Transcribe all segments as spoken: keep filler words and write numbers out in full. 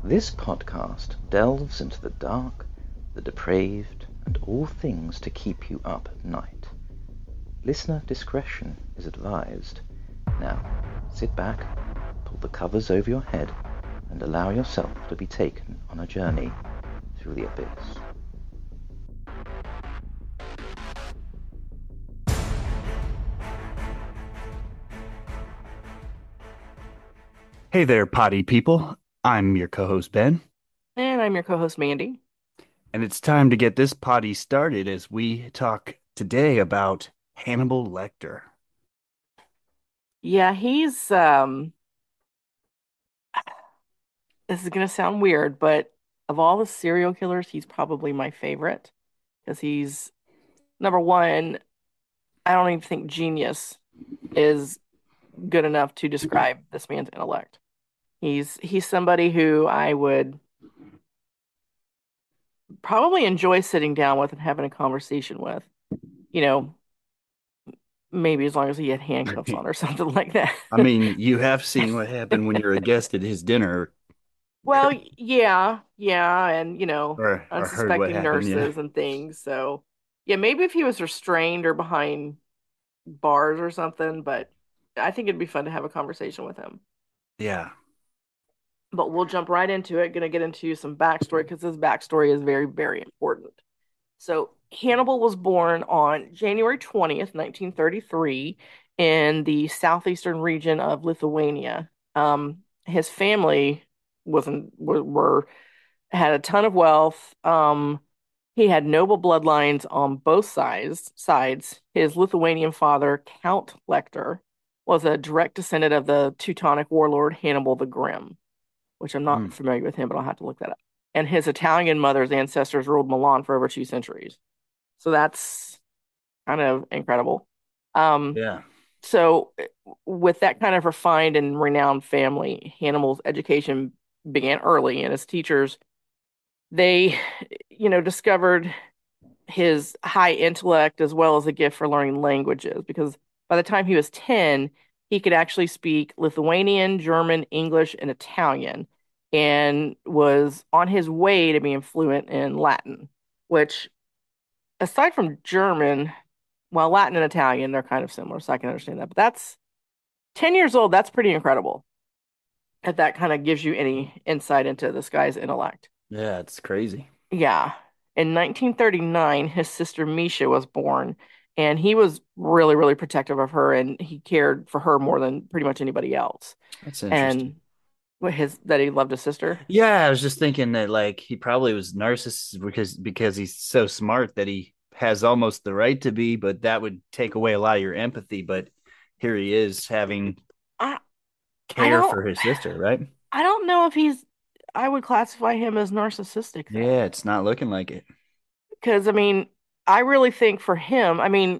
This podcast delves into the dark, the depraved, and all things to keep you up at night. Listener discretion is advised. Now, sit back, pull the covers over your head, and allow yourself to be taken on a journey through the abyss. Hey there, potty people. I'm your co-host Ben, And I'm your co-host Mandy. and it's time to get this potty started as we talk today about Hannibal Lecter. Yeah, he's um this is gonna sound weird, but of all the serial killers, he's probably my favorite because he's number one. I don't even think genius is good enough to describe this man's intellect. He's he's somebody who I would probably enjoy sitting down with and having a conversation with. You know, maybe as long as he had handcuffs on or something like that. I mean, you have seen what happened when you're a guest at his dinner, Well, yeah, yeah, and you know, or or heard what unsuspecting happened. Yeah, nurses and things. So, yeah, maybe if he was restrained or behind bars or something, but I think it'd be fun to have a conversation with him. yeah. But we'll jump right into it. Gonna get into some backstory because his backstory is very, very important. So, Hannibal was born on January twentieth, nineteen thirty-three, in the southeastern region of Lithuania. Um, his family wasn't were, were had a ton of wealth. Um, he had noble bloodlines on both sides. Sides. His Lithuanian father, Count Lecter, was a direct descendant of the Teutonic warlord Hannibal the Grim, which I'm Hmm. not familiar with him, but I'll have to look that up. And his Italian mother's ancestors ruled Milan for over two centuries. So that's kind of incredible. Um, Yeah. so with that kind of refined and renowned family, Hannibal's education began early, and his teachers they, you know, discovered his high intellect as well as a gift for learning languages because by the time he was ten, he could actually speak Lithuanian, German, English, and Italian, and was on his way to being fluent in Latin, which, aside from German, well, Latin and Italian, they're kind of similar, so I can understand that. But that's ten years old, that's pretty incredible. If that kind of gives you any insight into this guy's intellect. Yeah, it's crazy. Yeah. In nineteen thirty-nine, his sister Misha was born, and he was really, really protective of her, and he cared for her more than pretty much anybody else. That's interesting. And what his that he loved his sister. Yeah, I was just thinking that like he probably was narcissist because because he's so smart that he has almost the right to be, but that would take away a lot of your empathy. But here he is having I I care don't for his sister, right? I don't know if he's I would classify him as narcissistic though. Yeah, it's not looking like it. Because I mean, I really think for him, I mean,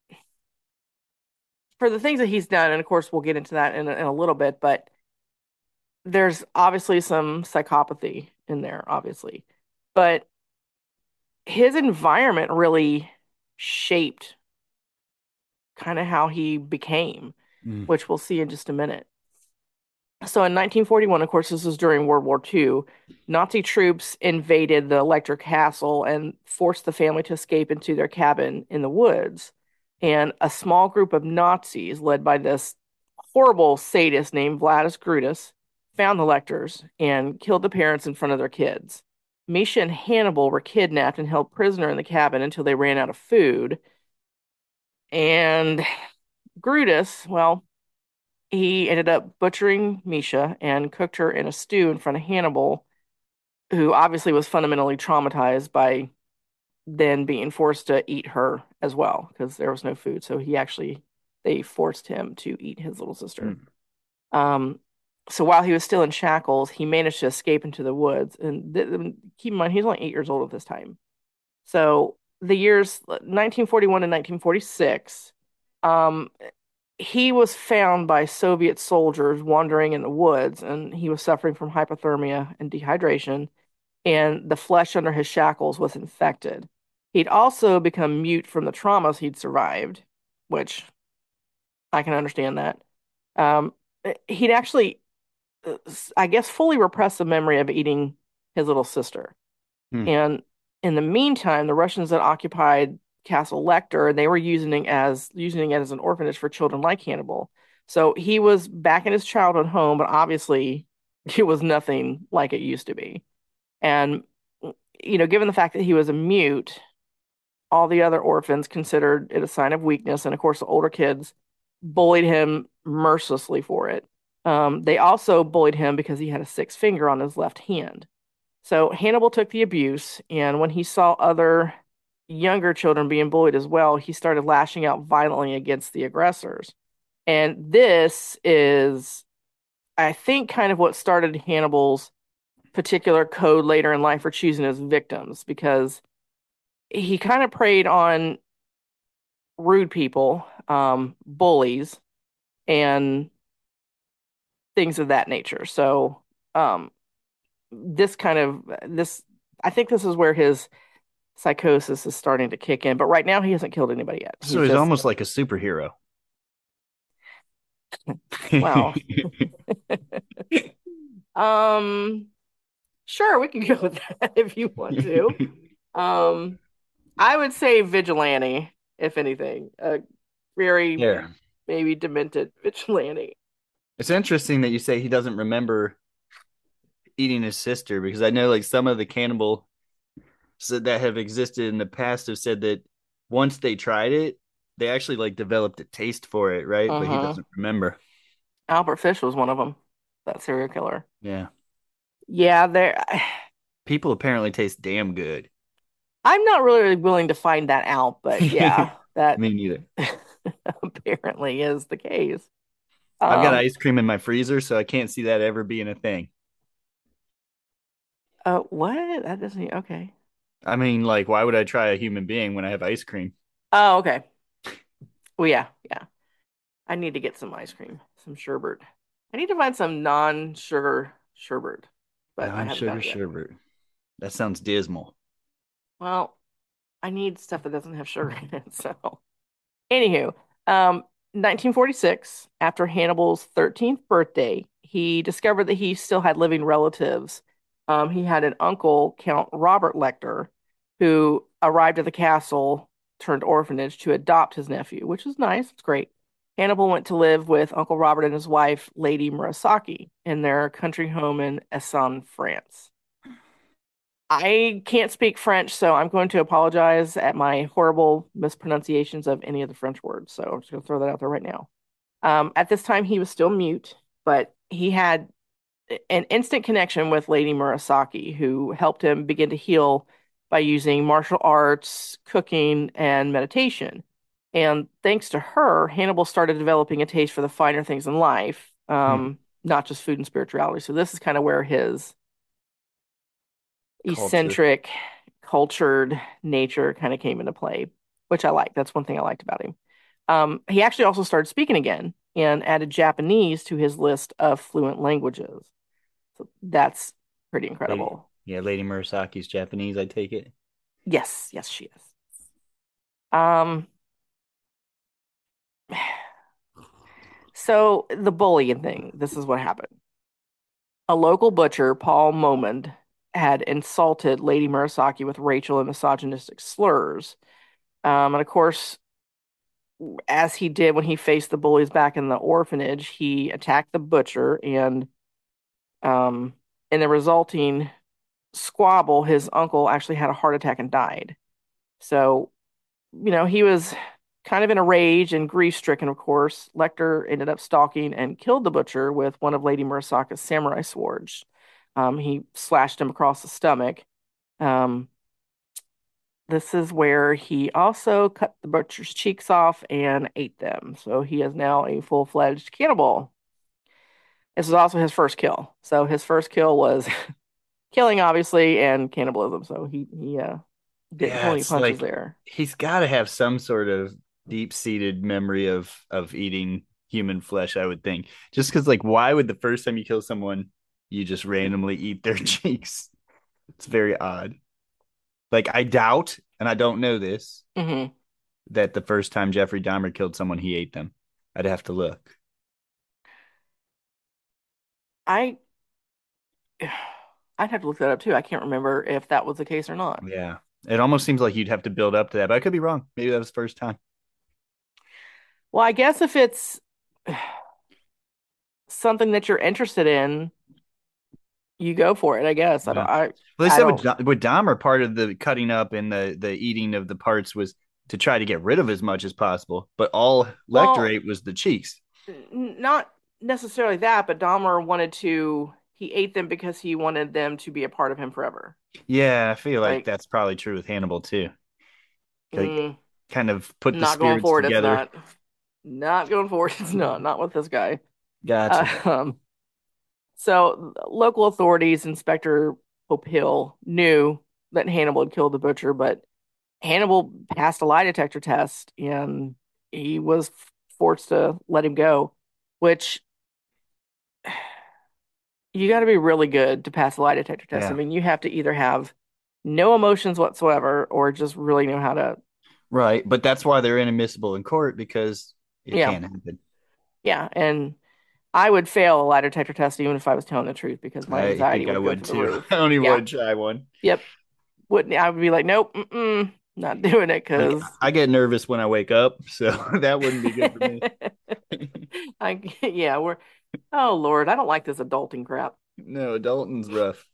for the things that he's done, and of course we'll get into that in a, in a little bit, but there's obviously some psychopathy in there, obviously. But his environment really shaped kind of how he became, Mm. which we'll see in just a minute. So in nineteen forty-one, of course, this was during World War two, Nazi troops invaded the Electric Castle and forced the family to escape into their cabin in the woods. And a small group of Nazis, led by this horrible sadist named Vladis Grutus, found the Lecters and killed the parents in front of their kids. Misha and Hannibal were kidnapped and held prisoner in the cabin until they ran out of food. And Brutus, well, he ended up butchering Misha and cooked her in a stew in front of Hannibal, who obviously was fundamentally traumatized by then being forced to eat her as well because there was no food. So he actually, they forced him to eat his little sister. Mm. Um, so while he was still in shackles, he managed to escape into the woods. And th keep in mind, he's only eight years old at this time. So the years nineteen forty-one and nineteen forty-six, um, he was found by Soviet soldiers wandering in the woods, and he was suffering from hypothermia and dehydration, and the flesh under his shackles was infected. He'd also become mute from the traumas he'd survived, which I can understand that. Um, he'd actually I guess, fully repressed the memory of eating his little sister. Hmm. And in the meantime, the Russians had occupied Castle Lecter, and they were using it as using it as an orphanage for children like Hannibal. So he was back in his childhood home, but obviously it was nothing like it used to be. And you know, given the fact that he was a mute, all the other orphans considered it a sign of weakness, and of course, the older kids bullied him mercilessly for it. Um, they also bullied him because he had a sixth finger on his left hand. So Hannibal took the abuse, and when he saw other younger children being bullied as well, he started lashing out violently against the aggressors. And this is, I think, kind of what started Hannibal's particular code later in life for choosing his victims, because he kind of preyed on rude people, um, bullies, and things of that nature. So, um, this kind of this, I think this is where his psychosis is starting to kick in. But right now, he hasn't killed anybody yet. So He's he's just, almost like a superhero. well, um, sure, we can go with that if you want to. Um, I would say vigilante, if anything, a very Yeah. maybe demented vigilante. It's interesting that you say he doesn't remember eating his sister because I know like some of the cannibal that have existed in the past have said that once they tried it, they actually like developed a taste for it, right? But he Uh-huh. doesn't remember. Albert Fish was one of them, that serial killer. Yeah. Yeah, there. People apparently taste damn good. I'm not really willing to find that out, but yeah, that Me neither. apparently is the case. I've got Um, ice cream in my freezer, so I can't see that ever being a thing. uh, what? That doesn't, okay. I mean, like, why would I try a human being when I have ice cream? Oh, okay. Well, yeah, yeah. I need to get some ice cream, some sherbet. I need to find some non-sugar sherbet, but I haven't Non-sugar found it yet. sherbet. That sounds dismal. Well, I need stuff that doesn't have sugar in it. So, anywho, um, nineteen forty-six, after Hannibal's thirteenth birthday, he discovered that he still had living relatives. Um, he had an uncle, Count Robert Lecter, who arrived at the castle turned orphanage to adopt his nephew, which is nice. It's great. Hannibal went to live with Uncle Robert and his wife, Lady Murasaki, in their country home in Essen, France. I can't speak French, so I'm going to apologize at my horrible mispronunciations of any of the French words. So I'm just going to throw that out there right now. Um, at this time, he was still mute, but he had an instant connection with Lady Murasaki, who helped him begin to heal by using martial arts, cooking, and meditation. And thanks to her, Hannibal started developing a taste for the finer things in life, Hmm. um, not just food and spirituality. So this is kind of where his Culture. eccentric, cultured nature kind of came into play, which I like. That's one thing I liked about him. Um, he actually also started speaking again and added Japanese to his list of fluent languages. So that's pretty Lady, incredible. yeah, Lady Murasaki's Japanese, I take it. Yes, yes, she is. Um, so the bullying thing, this is what happened. A local butcher, Paul Momond, had insulted Lady Murasaki with racial and misogynistic slurs. Um, and of course, as he did when he faced the bullies back in the orphanage, he attacked the butcher, and um, in the resulting squabble, his uncle actually had a heart attack and died. So, you know, he was kind of in a rage and grief stricken, of course. Lecter ended up stalking and killed the butcher with one of Lady Murasaka's samurai swords. Um, he slashed him across the stomach. Um, this is where he also cut the butcher's cheeks off and ate them. So he is now a full-fledged cannibal. This is also his first kill. So his first kill was killing, obviously, and cannibalism. So he he uh, didn't pull Yeah, any it's punches like there. he's got to have some sort of deep-seated memory of of eating human flesh, I would think. Just because, like, why would the first time you kill someone, you just randomly eat their cheeks? It's very odd. Like, I doubt, and I don't know this, Hmm. that the first time Jeffrey Dahmer killed someone, he ate them. I'd have to look. I I'd have to look that up too. I can't remember if that was the case or not. Yeah. It almost seems like you'd have to build up to that, but I could be wrong. Maybe that was the first time. Well, I guess if it's something that you're interested in, you go for it, I guess. I Yeah. don't I Well, they I said with don't Do- with Dahmer, part of the cutting up and the the eating of the parts was to try to get rid of as much as possible, but all Lecter well, ate was the cheeks. n- not necessarily that, but Dahmer wanted to he ate them because he wanted them to be a part of him forever. Yeah, I feel like Like, that's probably true with Hannibal too. Like, mm, kind of put the not going spirits forward, it's together. not. Not going forward, it's not. Not with this guy. Gotcha. Uh, um, so local authorities, Inspector Popeil, knew that Hannibal had killed the butcher, but Hannibal passed a lie detector test and he was forced to let him go, which you got to be really good to pass a lie detector test. I Yeah. mean, you have to either have no emotions whatsoever or just really know how to, Right, but that's why they're inadmissible in court because it yeah, can't happen. yeah. And I would fail a lie detector test even if I was telling the truth because my I anxiety think I would go would through the too. roof. I don't even Yeah, want to try one. yep. Wouldn't I would be like, nope, mm-mm, not doing it Like because I get nervous when I wake up, so that wouldn't be good for me. I yeah, we're oh Lord, I don't like this adulting crap. No, Dalton's rough.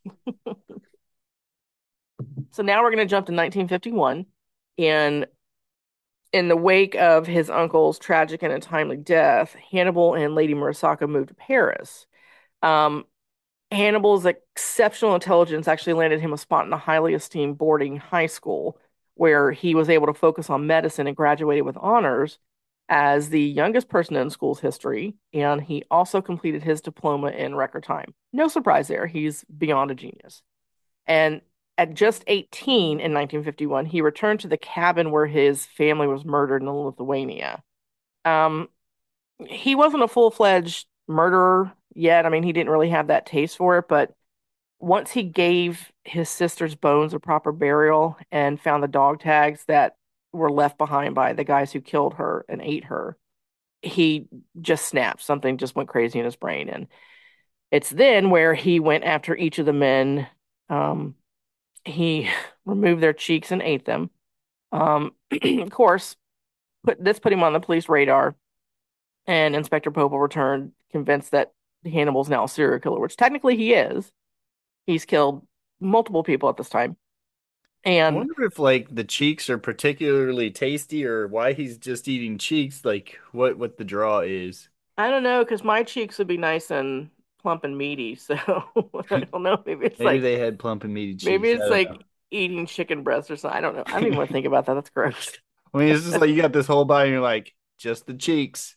So now we're going to jump to nineteen fifty-one, and in the wake of his uncle's tragic and untimely death, Hannibal and Lady Murasaka moved to Paris. Um, Hannibal's exceptional intelligence actually landed him a spot in a highly esteemed boarding high school where he was able to focus on medicine and graduated with honors as the youngest person in school's history. And he also completed his diploma in record time. No surprise there. He's beyond a genius. And at just eighteen in nineteen fifty-one, he returned to the cabin where his family was murdered in Lithuania. Um, he wasn't a full-fledged murderer yet. I mean, he didn't really have that taste for it, but once he gave his sister's bones a proper burial and found the dog tags that were left behind by the guys who killed her and ate her, he just snapped. Something just went crazy in his brain. And it's then where he went after each of the men. Um, he removed their cheeks and ate them. Um, of course, put this put him on the police radar, and Inspector Popel returned convinced that Hannibal's now a serial killer, which technically he is. He's killed multiple people at this time. I And wonder if like the cheeks are particularly tasty or why he's just eating cheeks, like what what the draw is. I don't know, because my cheeks would be nice and plump and meaty. So I don't know. Maybe it's Maybe like they had plump and meaty maybe cheeks. I it's don't know. like eating chicken breast or something. I don't know. I don't even want to think about that. That's gross. I mean, it's just like you got this whole body and you're like, just the cheeks.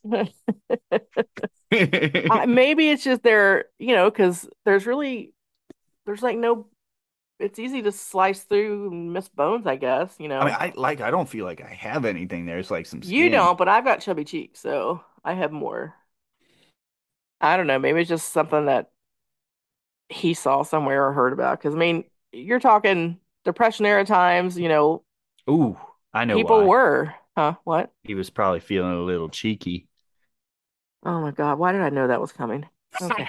I, I maybe it's just there, you know, because there's really there's like no. It's easy to slice through and miss bones, I guess. You mean, know, I like I don't feel like I have anything there. It's like some you skin. don't, but I've got chubby cheeks, so I have more. I don't know. Maybe it's just something that he saw somewhere or heard about. Because I mean, you're talking Depression era times. You know, Ooh, I know people why. were, huh? What? He was probably feeling a little cheeky. Oh my God, why did I know that was coming? Okay.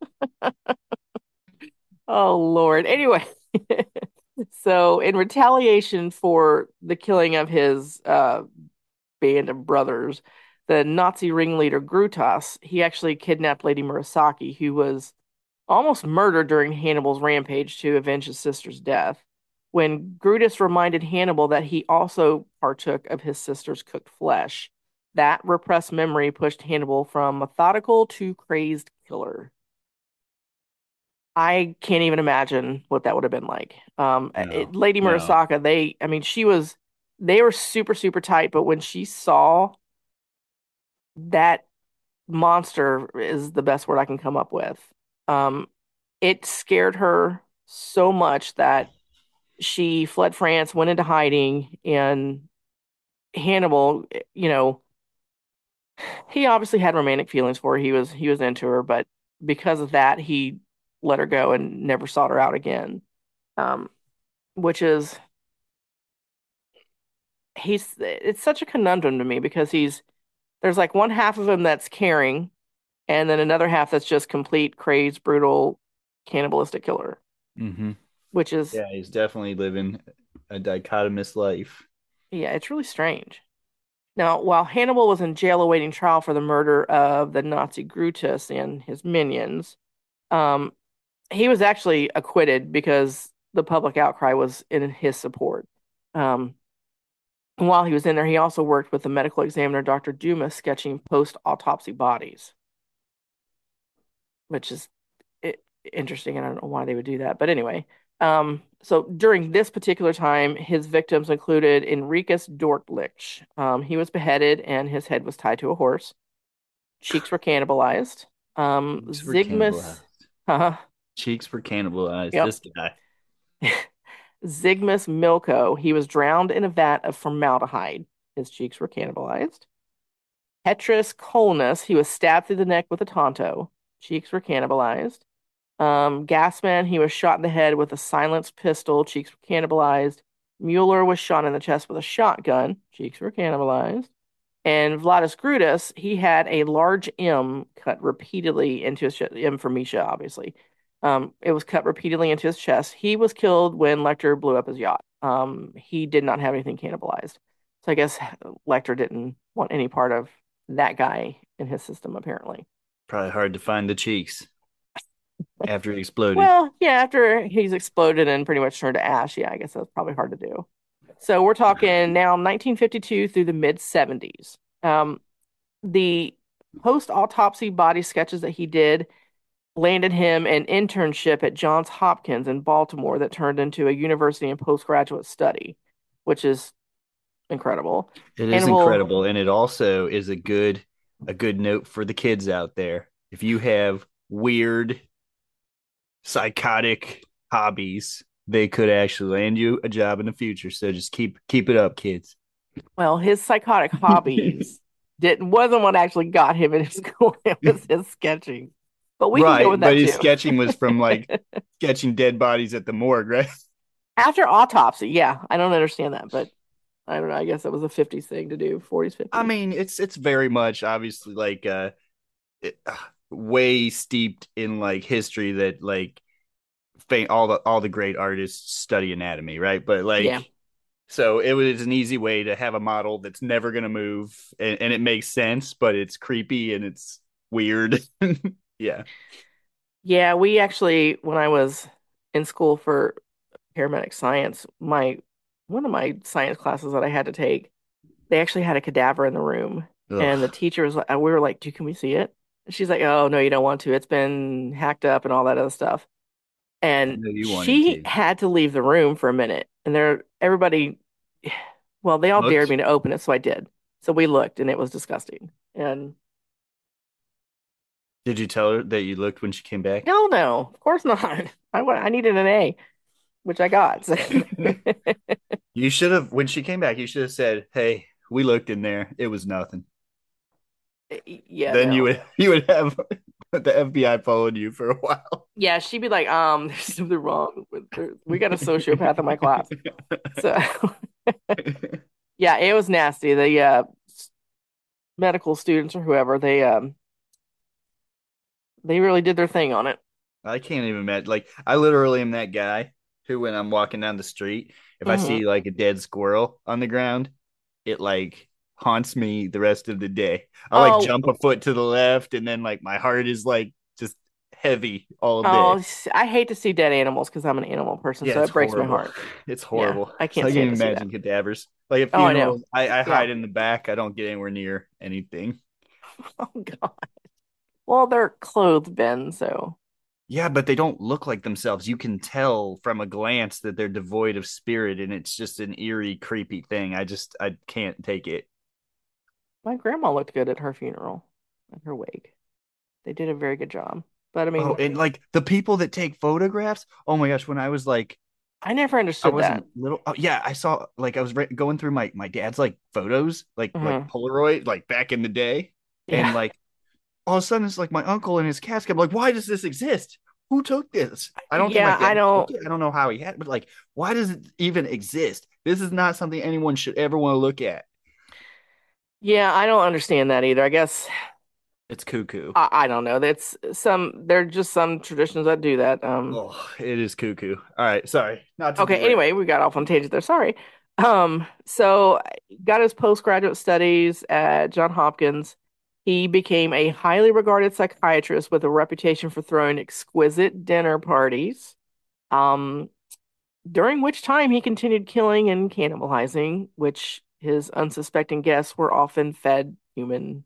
Oh Lord. Anyway, so in retaliation for the killing of his uh, band of brothers, the Nazi ringleader Grutas, he actually kidnapped Lady Murasaki, who was almost murdered during Hannibal's rampage to avenge his sister's death. When Brutus reminded Hannibal that he also partook of his sister's cooked flesh, that repressed memory pushed Hannibal from methodical to crazed killer. I can't even imagine what that would have been like. Um, No, it, Lady no. Murasaka, they, I mean, she was, they were super, super tight, but when she saw that monster is the best word I can come up with, um, it scared her so much that she fled France, went into hiding, and Hannibal, you know, he obviously had romantic feelings for her. He was he was into her, but because of that, he let her go and never sought her out again. Um, which is he's it's such a conundrum to me because he's there's like one half of him that's caring, and then another half that's just complete, crazed, brutal, cannibalistic killer, Mm-hmm. which is, Yeah, he's definitely living a dichotomous life. yeah, it's really strange. Now, while Hannibal was in jail awaiting trial for the murder of the Nazi Brutus and his minions, um, he was actually acquitted because the public outcry was in his support. Um, and while he was in there, he also worked with the medical examiner, Doctor Dumas, sketching post-autopsy bodies, which is i- interesting. And I don't know why they would do that. But anyway, um, so during this particular time, his victims included Enriquez Dortlich. Um, he was beheaded and his head was tied to a horse. Cheeks were cannibalized. Um, Cheeks were Zygmus, cannibalized. uh, Cheeks were cannibalized. yep. This guy. Zygmus Milko, he was drowned in a vat of formaldehyde. His cheeks were cannibalized. Petrus Colnus, he was stabbed through the neck with a tonto. Cheeks were cannibalized. Um, Gassman, he was shot in the head with a silenced pistol. Cheeks were cannibalized. Mueller was shot in the chest with a shotgun. Cheeks were cannibalized. And Vladis Grudas, he had a large M cut repeatedly into his chest. M for Misha, obviously. Um, it was cut repeatedly into his chest. He was killed when Lecter blew up his yacht. Um, he did not have anything cannibalized. So I guess Lecter didn't want any part of that guy in his system, apparently. Probably hard to find the cheeks after he exploded. Well, yeah, after he's exploded and pretty much turned to ash, yeah, I guess that's probably hard to do. So we're talking now nineteen fifty-two through the mid seventies. Um, the post-autopsy body sketches that he did landed him an internship at Johns Hopkins in Baltimore that turned into a university and postgraduate study, which is incredible. It is Hannibal, incredible, and it also is a good a good note for the kids out there. If you have weird, psychotic hobbies, they could actually land you a job in the future. So just keep keep it up, kids. well, his psychotic hobbies didn't wasn't what actually got him in school. It was his sketching. But we can go Right, with but that his too. sketching was from like sketching dead bodies at the morgue, right? After autopsy, yeah, I don't understand that, but I don't know. I guess that was a fifties thing to do, forties, I fifties. mean, it's it's very much obviously like uh, it, uh way steeped in like history that like fa- all the all the great artists study anatomy, right? But Yeah. like so it was an easy way to have a model that's never going to move and, and it makes sense, but it's creepy and it's weird. Yeah. Yeah, we actually, when I was in school for paramedic science, my one of my science classes that I had to take, they actually had a cadaver in the room. And the Ugh. teacher was like, we were like, "Do can we see it?" And she's like, "Oh, no, you don't want to. It's been hacked up and all that other stuff." I And know you wanted she to. had to leave the room for a minute. And there, everybody, well, they all dared Looked. me to open it, so I did. So we looked, and it was disgusting. And Did you tell her that you looked when she came back? hell no, of course not. I wa- I needed an A, which I got. So. You should have when she came back, you should have said, "Hey, we looked in there. It was nothing." Yeah, Then you no. would you would have the F B I following you for a while. Yeah, she'd be like, um, there's something wrong with her. We got a sociopath in my class. So yeah, it was nasty. The uh medical students or whoever, they um they really did their thing on it. I can't even imagine. Like, I literally am that guy who, when I'm walking down the street, if I Hmm. see like a dead squirrel on the ground, it like haunts me the rest of the day. I like Oh, jump a foot to the left, and then like my heart is like just heavy all oh, day. s- I hate to see dead animals because I'm an animal person, Yeah, so it's it breaks my horrible. heart. It's Yeah, horrible. I So can't I can stand even to see that. imagine cadavers. Like at Oh, I know. funerals, I, I Yeah. hide in the back. I don't get anywhere near anything. Oh God. Well, they're clothed, Ben, so Yeah, but they don't look like themselves. You can tell from a glance that they're devoid of spirit, and it's just an eerie, creepy thing. I just I can't take it. my grandma looked good at her funeral, at her wake. They did a very good job. But I Oh, mean, and like the people that take photographs. Oh my gosh, when I was like, I never I understood that. wasn't little. Oh yeah, I saw like I was re- going through my my dad's like photos, like like Hmm. Polaroid, like back in the day, and Yeah. like all of a sudden it's like my uncle in his casket. I'm like, why does this exist? Who took this? I don't think my Yeah, I dad took don't. it. I don't know how he had it, but like, why does it even exist? This is not something anyone should ever want to look at. Yeah, I don't understand that either. I guess It's cuckoo. I, I don't know. That's some. There are just some traditions that do that. Um. Oh, it is cuckoo. All right, sorry, not to Okay. derail. Anyway, we got off on a tangent there. Sorry. Um. So, got his postgraduate studies at John Hopkins. He became a highly regarded psychiatrist with a reputation for throwing exquisite dinner parties. Um. During which time he continued killing and cannibalizing, which his unsuspecting guests were often fed human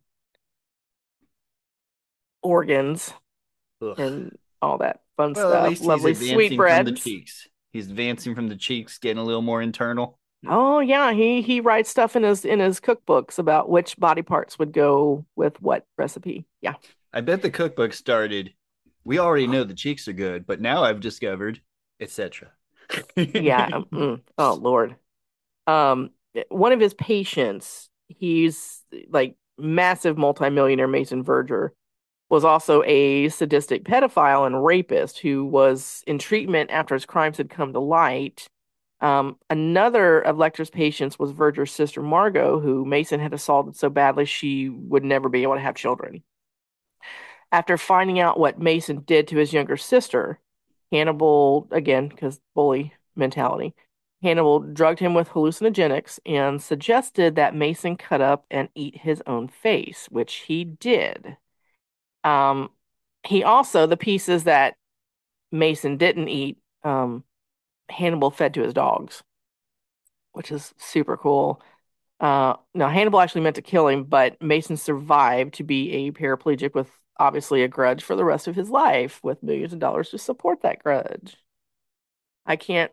organs Ugh. and all that fun Well, at stuff. least he's Lovely advancing from the sweetbreads. cheeks. He's advancing from the cheeks, getting a little more internal. Oh yeah, he he writes stuff in his in his cookbooks about which body parts would go with what recipe. Yeah. I bet the cookbook started. We already know the cheeks are good, but now I've discovered, et cetera. Yeah. um, mm, oh Lord. Um, one of his patients, he's like massive multimillionaire Mason Verger, was also a sadistic pedophile and rapist who was in treatment after his crimes had come to light. Um, another of Lecter's patients was Verger's sister Margot, who Mason had assaulted so badly she would never be able to have children. After finding out what Mason did to his younger sister, Hannibal, again, because bully mentality, Hannibal drugged him with hallucinogenics and suggested that Mason cut up and eat his own face, which he did. Um, he also, the pieces that Mason didn't eat, um, Hannibal fed to his dogs, which is super cool. Uh, now, Hannibal actually meant to kill him, but Mason survived to be a paraplegic with obviously a grudge for the rest of his life, with millions of dollars to support that grudge. I can't,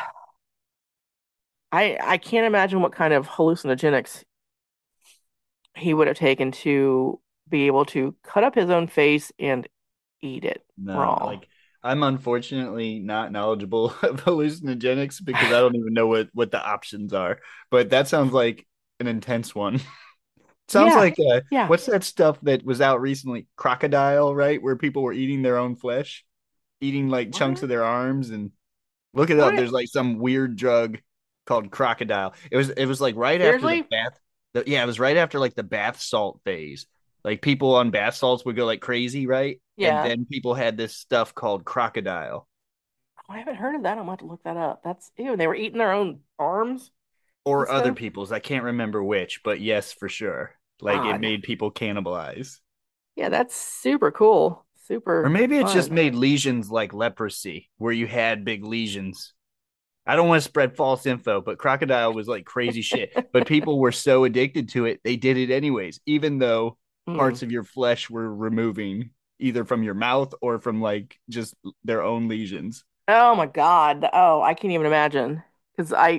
I I can't imagine what kind of hallucinogenics he would have taken to be able to cut up his own face and eat it No, raw. like I'm unfortunately not knowledgeable of hallucinogenics because I don't even know what what the options are. But that sounds like an intense one. Sounds Yeah, like uh, yeah. what's that stuff that was out recently? Crocodile, right? Where people were eating their own flesh, eating like chunks What? of their arms, and look it up. What? There's like some weird drug called crocodile. It was it was like right after the Seriously? bath. The, yeah, it was right after like the bath salt phase. Like people on bath salts would go like crazy, right? And Yeah. then people had this stuff called crocodile Oh, I haven't heard of that. I'm gonna have to look that up. That's ew. They were eating their own arms and or other stuff. people's. I can't remember which, but yes, for sure. Like it God. made people cannibalize. Yeah, that's super cool. Or Super maybe it just fun. made lesions like leprosy, where you had big lesions. I don't want to spread false info, but crocodile was like crazy shit. But people were so addicted to it, they did it anyways, even though Hmm. parts of your flesh were removing either from your mouth or from like just their own lesions. Oh my God. Oh, I can't even imagine. Because I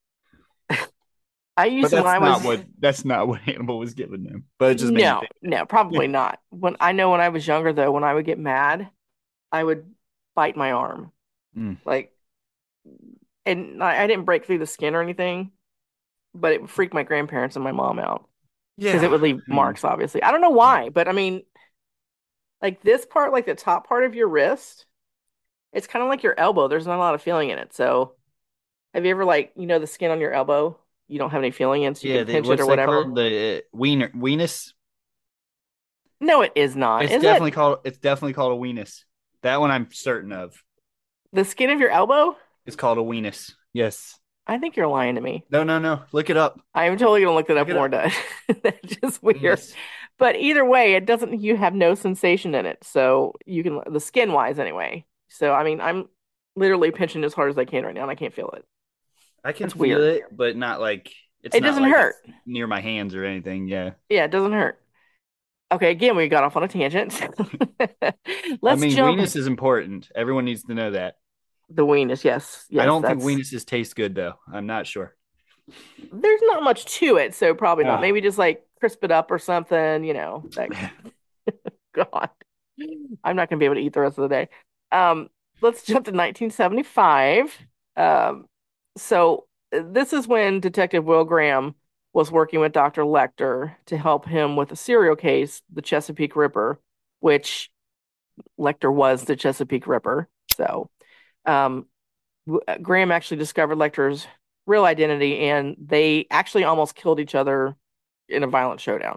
I But used to when that's I not was what that's not what Hannibal was giving them. But it just made me no, think no, of probably it. not. When I know when I was younger though, when I would get mad, I would bite my arm. Mm. Like and I, I didn't break through the skin or anything, but it would freak my grandparents and my mom out because it Yeah. would leave I mean, marks, obviously. I don't know why, but I mean, like this part, like the top part of your wrist, it's kind of like your elbow. There's not a lot of feeling in it. So have you ever like, you know, the skin on your elbow? You don't have any feeling in, so you yeah, can the, pinch it or what's that whatever. called? The uh, wiener weenus. No, it is not. It's Is it? definitely called it's definitely called a weenus. That one I'm certain of. The skin of your elbow? It's called a weenus. Yes. I think you're lying to me. No, no, no. Look it up. I'm totally gonna look that Look up it more. up. To That's just weird. Weenus. But either way, it doesn't. You have no sensation in it, so you can the skin wise anyway. So I mean, I'm literally pinching as hard as I can right now, and I can't feel it. I can It's feel weird. it, but not like it's It not doesn't like hurt. it's near my hands or anything. Yeah. Yeah, it doesn't hurt. Okay, again, we got off on a tangent. I Let's mean, jump weenus is important. Everyone needs to know that. the weenus. Yes, I yes, don't think that's weenuses taste good though. I'm not sure. there's not much to it, so probably not. Ah. Maybe just like crisp it up or something, you know. That God, I'm not gonna be able to eat the rest of the day. Um, let's jump to nineteen seventy-five. Um, so this is when Detective Will Graham was working with Doctor Lecter to help him with a serial case, the Chesapeake Ripper, which Lecter was the Chesapeake Ripper. So, um, Graham actually discovered Lecter's real identity, and they actually almost killed each other in a violent showdown.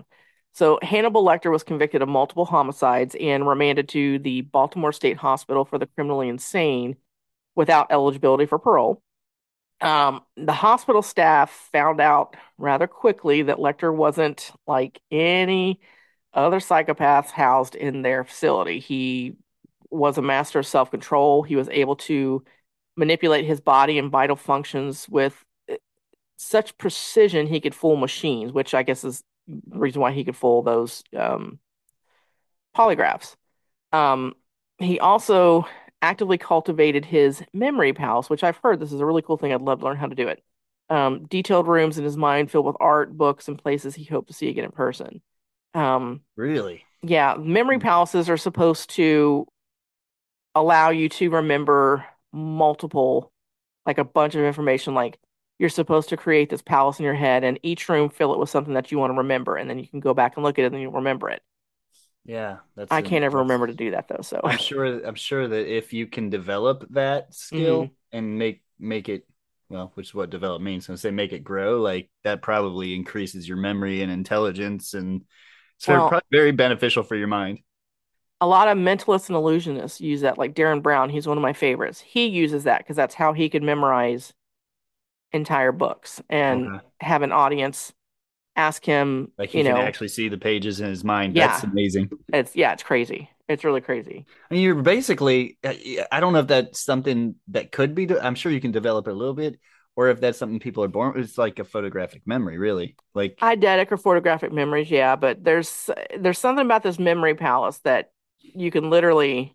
So Hannibal Lecter was convicted of multiple homicides and remanded to the Baltimore State Hospital for the criminally insane without eligibility for parole. Um, the hospital staff found out rather quickly that Lecter wasn't like any other psychopaths housed in their facility. He was a master of self-control. He was able to manipulate his body and vital functions with uh, such precision he could fool machines, which I guess is the reason why he could fool those um, polygraphs. Um, he also actively cultivated his memory palace, which I've heard this is a really cool thing. I'd love to learn how to do it. Um, detailed rooms in his mind filled with art, books, and places he hoped to see again in person. Um, Really? yeah, memory palaces are supposed to allow you to remember multiple, like a bunch of information. Like you're supposed to create this palace in your head, and each room fill it with something that you want to remember, and then you can go back and look at it, and you'll remember it. Yeah, that's I an can't ever that's remember to do that though. So, I'm sure I'm sure that if you can develop that mhm. skill and make make it well, which is what develop means, so say make it grow, like that probably increases your memory and intelligence, and it's very, Well, probably very beneficial for your mind. a lot of mentalists and illusionists use that. Like Darren Brown, he's one of my favorites. He uses that because that's how he could memorize entire books and Okay. have an audience ask him, Like he you can know, actually see the pages in his mind. That's yeah, amazing. it's yeah, it's crazy. It's really crazy. I mean, you're basically, I don't know if that's something that could be, I'm sure you can develop it a little bit, or if that's something people are born, it's like a photographic memory, really. Like, Eidetic or photographic memories, yeah, but there's there's something about this memory palace that you can literally.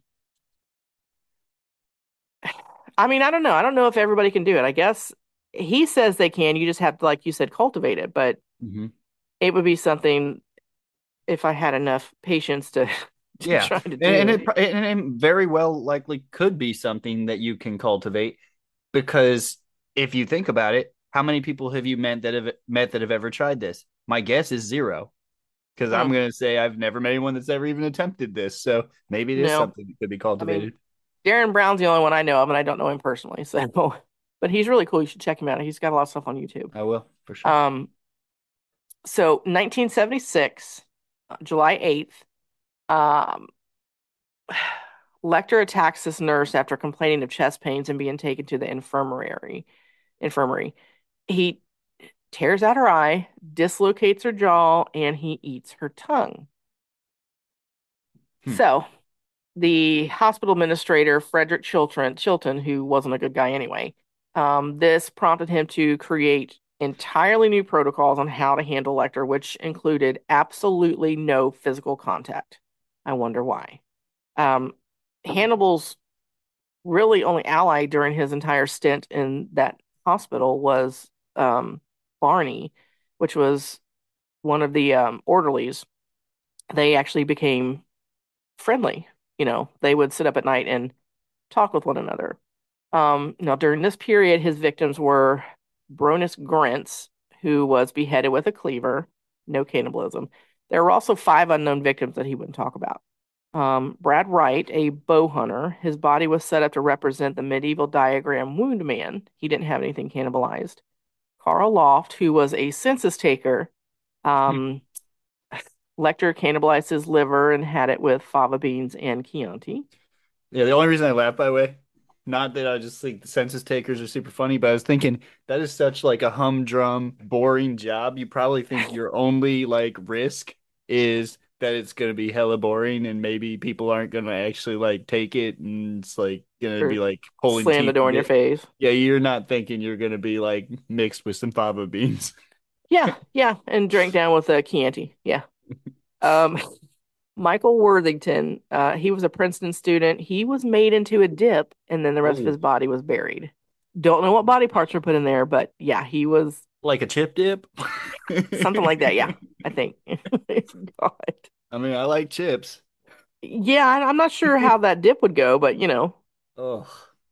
I mean, I don't know. I don't know if everybody can do it. I guess he says they can. You just have to, like you said, cultivate it. But mm-hmm. it would be something if I had enough patience to to Yeah, try to and, and do. it and it very well likely could be something that you can cultivate because if you think about it, how many people have you met that have met that have ever tried this? My guess is zero because I'm Hmm. going to say I've never met anyone that's ever even attempted this. So maybe it is No, something that could be I mean cultivated. Darren Brown's the only one I know of, and I don't know him personally. So, but he's really cool. You should check him out. He's got a lot of stuff on YouTube. I will for sure. Um, so nineteen seventy-six, uh, July eighth, um, Lecter attacks this nurse after complaining of chest pains and being taken to the infirmary. Infirmary. He tears out her eye, dislocates her jaw, and he eats her tongue. Hmm. So, the hospital administrator, Frederick Chilton, Chilton, who wasn't a good guy anyway, um, this prompted him to create entirely new protocols on how to handle Lecter, which included absolutely no physical contact. I wonder why. Um, Hannibal's really only ally during his entire stint in that hospital was um, Barney, which was one of the um, orderlies. They actually became friendly. You know, they would sit up at night and talk with one another. Um, now, during this period, his victims were Bronus Grintz, who was beheaded with a cleaver, no cannibalism. There were also five unknown victims that he wouldn't talk about. Um, Brad Wright, a bow hunter, his body was set up to represent the medieval diagram wound man. He didn't have anything cannibalized. Carl Loft, who was a census taker, um, Lecter cannibalized his liver and had it with fava beans and Chianti. Yeah, the only reason I laugh, by the way, not that I just think the census takers are super funny, but I was thinking that is such like a humdrum, boring job. You probably think your only like risk is that it's gonna be hella boring and maybe people aren't gonna actually like take it and it's like gonna Or be like pulling slam the teeth door in in your it. face. Yeah, you're not thinking you're gonna be like mixed with some fava beans. Yeah, yeah, and drank down with a Chianti. Yeah. Um, Michael Worthington, uh, he was a Princeton student. He was made into a dip, and then the rest of his Oh, body was buried. Don't know what body parts were put in there, but yeah, he was like a chip dip. something like that. Yeah, I think. God. I mean, I like chips. Yeah, I- I'm not sure how that dip would go, but you know. Oh,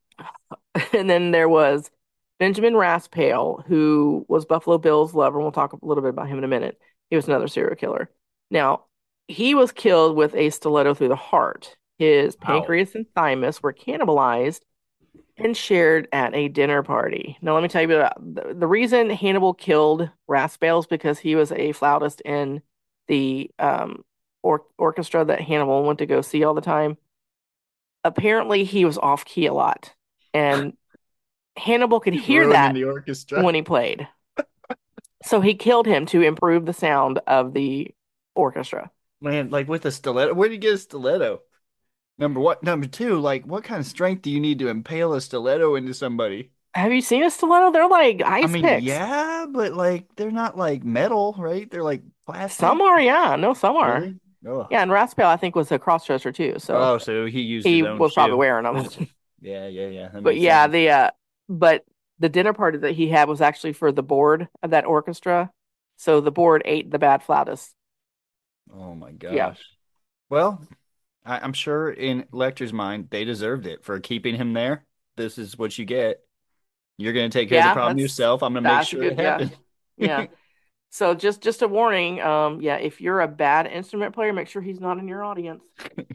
And then there was Benjamin Raspail, who was Buffalo Bill's lover. And we'll talk a little bit about him in a minute. He was another serial killer. Now, he was killed with a stiletto through the heart. His wow. pancreas and thymus were cannibalized and shared at a dinner party. Now, let me tell you about the, the reason Hannibal killed Raspail is because he was a flautist in the um or orchestra that Hannibal went to go see all the time. Apparently, he was off key a lot, and Hannibal could He's hear ruining that the orchestra. when he played. So he killed him to improve the sound of the orchestra. Man, like with a stiletto. Where do you get a stiletto? Number what? Number two, like what kind of strength do you need to impale a stiletto into somebody? Have you seen a stiletto? They're like I ice mean, picks. yeah, but like they're not like metal, right? They're like Some plastic. are, yeah. No, some are. Really? Oh. Yeah, and Raspel, I think, was a crossdresser too. So Oh, so he used he his own was probably shoe. wearing them. Yeah, yeah, yeah. That But makes yeah, sense. the uh but the dinner party that he had was actually for the board of that orchestra. So the board ate the bad flautist. Oh my Yeah. gosh. Well, I, I'm sure in Lecter's mind, they deserved it for keeping him there. This is what you get. You're going to take care of the Yeah, problem that's yourself. I'm going to make that's a sure it good yeah. happens. Yeah. So just just a warning, um, yeah, if you're a bad instrument player, make sure he's not in your audience.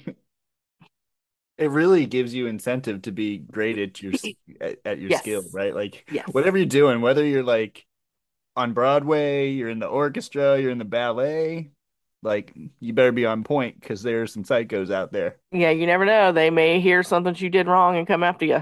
It really gives you incentive to be great at your at, at your skill, Yes. right? Like Yes. whatever you're doing, whether you're like on Broadway, you're in the orchestra, you're in the ballet, like you better be on point because there are some psychos out there. Yeah, you never know. They may hear something you did wrong and come after you.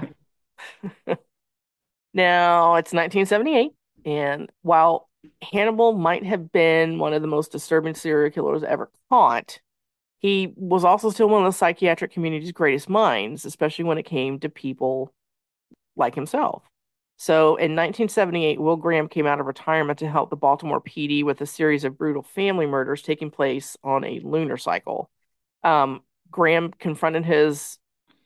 Now, it's nineteen seventy-eight, and while Hannibal might have been one of the most disturbing serial killers ever caught, he was also still one of the psychiatric community's greatest minds, especially when it came to people like himself. So in nineteen seventy-eight, Will Graham came out of retirement to help the Baltimore P D with a series of brutal family murders taking place on a lunar cycle. Um, Graham confronted his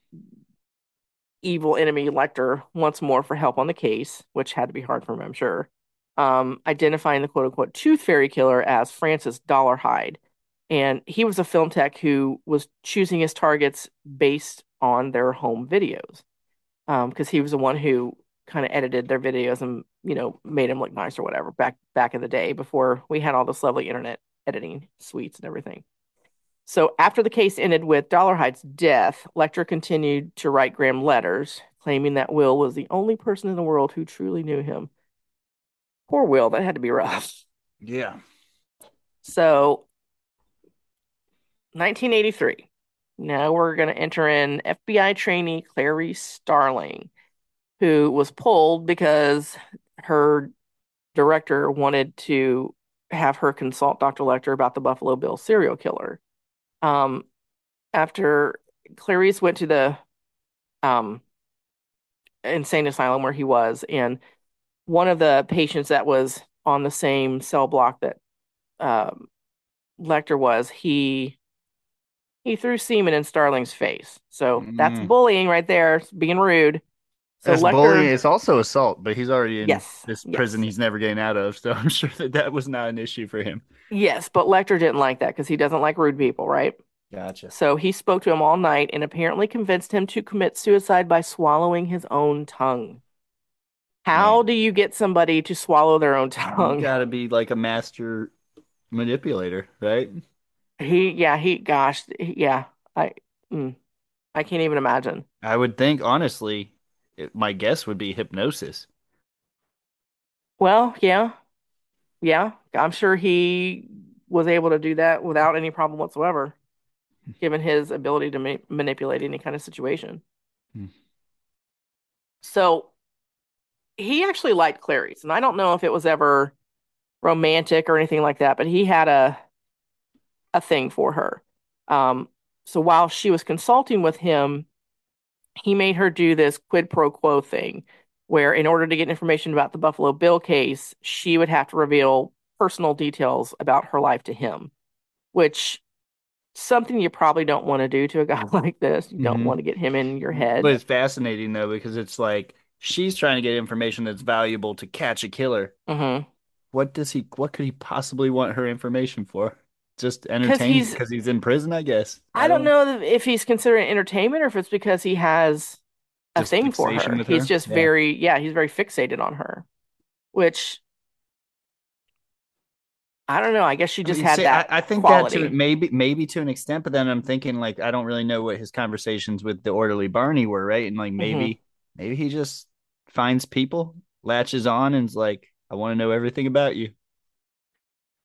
evil enemy Lecter once more for help on the case, which had to be hard for him, I'm sure. Um, identifying the quote unquote tooth fairy killer as Francis Dollarhide. And he was a film tech who was choosing his targets based on their home videos. Um, because he was the one who kind of edited their videos and, you know, made them look nice or whatever back back in the day before we had all this lovely internet editing suites and everything. So after the case ended with Dollarhide's death, Lecter continued to write Graham letters, claiming that Will was the only person in the world who truly knew him. Poor Will, that had to be rough. Yeah. So, nineteen eighty-three. Now we're going to enter in F B I trainee Clarice Starling, who was pulled because her director wanted to have her consult Doctor Lecter about the Buffalo Bill serial killer. Um, after Clarice went to the um, insane asylum where he was, and one of the patients that was on the same cell block that um, Lecter was, he he threw semen in Starling's face. So that's Mm. bullying right there, it's being rude. So That's bullying. Lecter, It's also assault, but he's already in yes, this prison yes, he's never getting out of. So I'm sure that that was not an issue for him. yes, but Lecter didn't like that because he doesn't like rude people, right? Gotcha. So he spoke to him all night and apparently convinced him to commit suicide by swallowing his own tongue. How Man, do you get somebody to swallow their own you tongue? got to be like a master manipulator, right? He, yeah, he, gosh, yeah, I, mm, I can't even imagine. I would think, honestly, it, my guess would be hypnosis. Well, yeah, yeah, I'm sure he was able to do that without any problem whatsoever, given his ability to ma manipulate any kind of situation. Hmm. So he actually liked Clarice, and I don't know if it was ever romantic or anything like that, but he had a a thing for her. Um, so while she was consulting with him, he made her do this quid pro quo thing where in order to get information about the Buffalo Bill case, she would have to reveal personal details about her life to him, which something you probably don't want to do to a guy like this. You don't Hmm. want to get him in your But head. it's fascinating though because it's like she's trying to get information that's valuable to catch a killer. Hmm. What does he? What could he possibly want her information for? Just Because entertain he's, because he's in prison, I guess. I I don't don't know if he's considering entertainment or if it's because he has a just thing for fixation her. with He's her. just Yeah. very, yeah, he's very fixated on her, which I don't know. I guess she I just mean, had say I, that I think that to quality. maybe maybe to an extent, but then I'm thinking like I don't really know what his conversations with the orderly Barney were, right? And like Hmm. maybe maybe he just finds people, latches on, and's like, I want to know everything about you.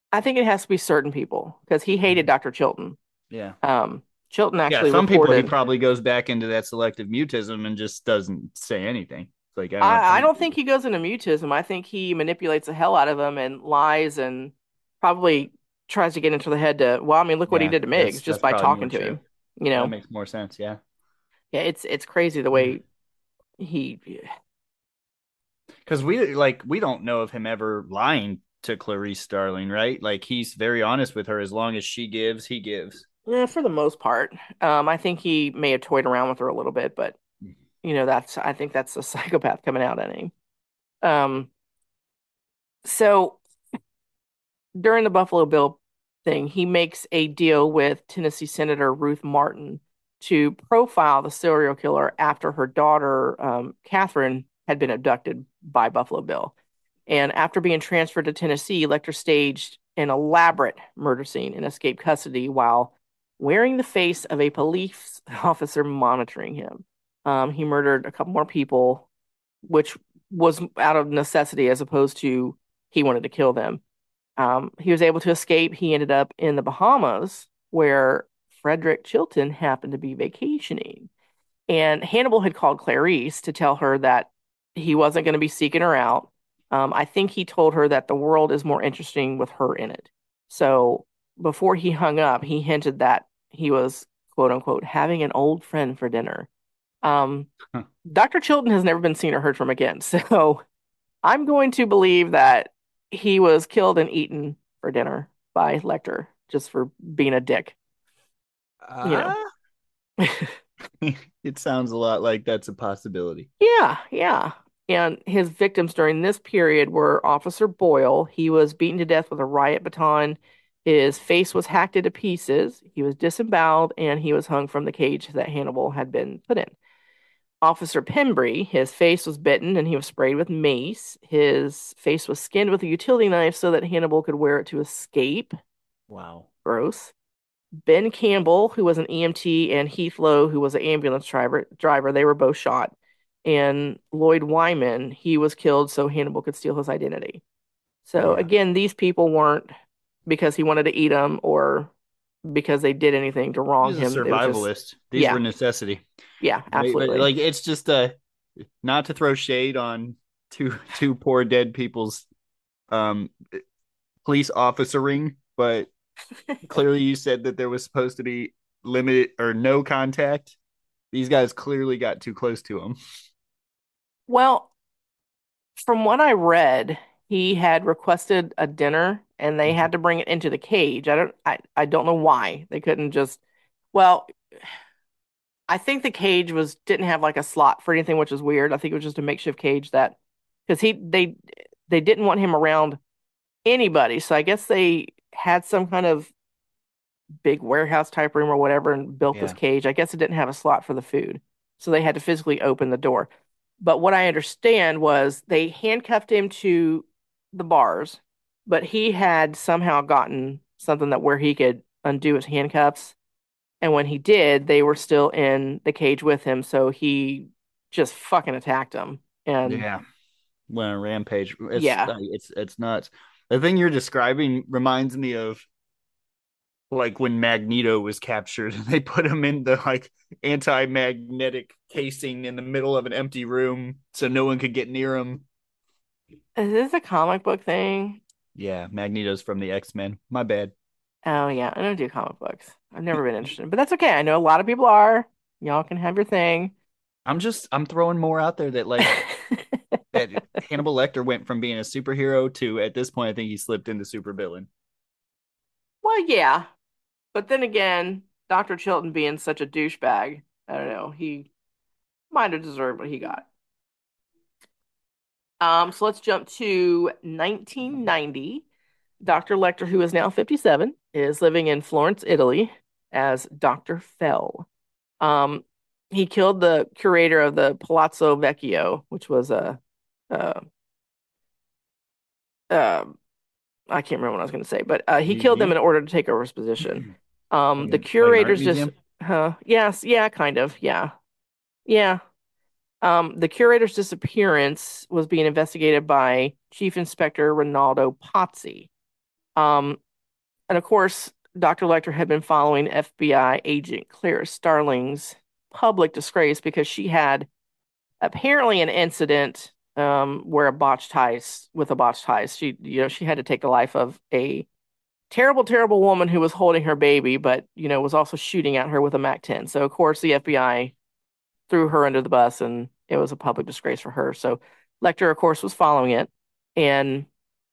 I think it has to be certain people because he hated doctor Chilton. Yeah. Um, Chilton Yeah, actually some people he reported. probably goes back into that selective mutism and just doesn't say anything. It's like I don't have I, I time don't for think this. he goes into mutism. I think he manipulates the hell out of him and lies and probably tries to get into the head to, well, I mean, look what he Yeah, did to Miggs that's just that's by probably more talking to true. him. You That know, makes more sense. Yeah, yeah, it's it's crazy the way he. because we like we don't know of him ever lying to Clarice Starling, right? Like he's very honest with her. As long as she gives, he gives. Yeah, for the most part. Um, I think he may have toyed around with her a little bit, but you know, that's I think that's a psychopath coming out at him. Um, so during the Buffalo Bill thing, he makes a deal with Tennessee Senator Ruth Martin to profile the serial killer after her daughter, um, Catherine, had been abducted by Buffalo Bill. And after being transferred to Tennessee, Lecter staged an elaborate murder scene and escaped custody while wearing the face of a police officer monitoring him. Um, he murdered a couple more people, which was out of necessity as opposed to he wanted to kill them. Um, he was able to escape. He ended up in the Bahamas where Frederick Chilton happened to be vacationing. And Hannibal had called Clarice to tell her that he wasn't going to be seeking her out. Um, I think he told her that the world is more interesting with her in it. So before he hung up, he hinted that he was, quote unquote, having an old friend for dinner. Um, Huh. doctor Chilton has never been seen or heard from again. So I'm going to believe that he was killed and eaten for dinner by Lecter just for being a dick, you know. Ah, it sounds a lot like that's a possibility. Yeah, yeah. And his victims during this period were Officer Boyle. He was beaten to death with a riot baton. His face was hacked into pieces. He was disemboweled and he was hung from the cage that Hannibal had been put in. Officer Pembry, his face was bitten and he was sprayed with mace. His face was skinned with a utility knife so that Hannibal could wear it to escape. Wow. Gross. Ben Campbell, who was an E M T, and Heath Lowe, who was an ambulance driver, driver, they were both shot. And Lloyd Wyman, he was killed so Hannibal could steal his identity. So Yeah. again, these people weren't because he wanted to eat them or because they did anything to wrong He's a him. It was just, survivalist. These yeah, were necessity. yeah, Right? But, absolutely. like it's just uh not to throw shade on two two poor dead people's um police officering, but clearly you said that there was supposed to be limited or no contact. These guys clearly got too close to him. Well, from what I read, he had requested a dinner and they had to bring it into the cage. I don't I, I don't know why. They couldn't just well, I think the cage was didn't have like a slot for anything, which is weird. I think it was just a makeshift cage that because he they they didn't want him around anybody. So I guess they had some kind of big warehouse type room or whatever and built this Yeah. cage. I guess it didn't have a slot for the food. So they had to physically open the door. But what I understand was they handcuffed him to the bars, but he had somehow gotten something that where he could undo his handcuffs. And when he did, they were still in the cage with him, so he just fucking attacked them. And Yeah. Went on a rampage. It's yeah, it's it's nuts. The thing you're describing reminds me of like when Magneto was captured and they put him in the like anti-magnetic casing in the middle of an empty room so no one could get near him. is this a comic book thing? Yeah, Magneto's from the X-Men. My bad. Oh yeah, I don't do comic books. I've never been interested, but that's okay. I know a lot of people are. Y'all can have your thing. I'm just I'm throwing more out there that like that Hannibal Lecter went from being a superhero to at this point I think he slipped into supervillain. Well, yeah, but then again, doctor Chilton being such a douchebag, I don't know. He might have deserved what he got. Um, so let's jump to nineteen ninety. doctor Lecter, who is now fifty-seven, is living in Florence, Italy as doctor Fell. Um, he killed the curator of the Palazzo Vecchio, which was a, uh, uh, I can't remember what I was going to say, but uh, he killed them in Museum? order to take over his position. Um, Like the an like an art curators just, museum? huh? Yes, yeah, kind of, yeah, yeah. Um, the curator's disappearance was being investigated by Chief Inspector Ronaldo Pozzi. Um, and of course, Doctor Lecter had been following F B I agent Claire Starling's public disgrace because she had apparently an incident um, where a botched heist with a botched heist. She, you know, she had to take the life of a terrible, terrible woman who was holding her baby, but you know, was also shooting at her with a Mac ten. So of course, the F B I threw her under the bus, and it was a public disgrace for her. So Lecter, of course, was following it, and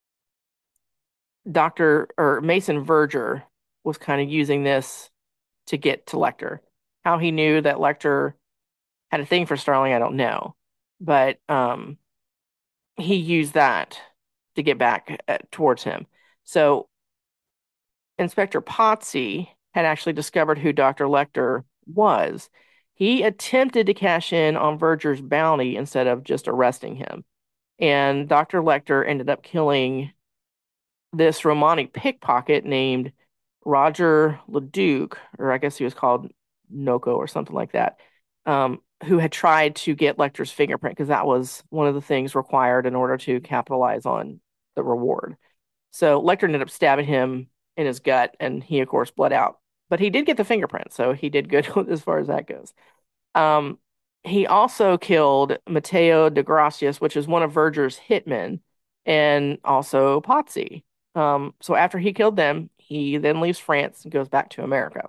Doctor or Mason Verger was kind of using this to get to Lecter. How he knew that Lecter had a thing for Starling, I don't know, but um, he used that to get back uh, towards him. So Inspector Potsy had actually discovered who Doctor Lecter was. He attempted to cash in on Verger's bounty instead of just arresting him. And Doctor Lecter ended up killing this Romani pickpocket named Roger Leduc, or I guess he was called Noko or something like that, um, who had tried to get Lecter's fingerprint because that was one of the things required in order to capitalize on the reward. So Lecter ended up stabbing him in his gut, and he, of course, bled out. But he did get the fingerprint, so he did good as far as that goes. Um, he also killed Matteo de Gracias, which is one of Verger's hitmen, and also Potsy. Um, so after he killed them, he then leaves France and goes back to America.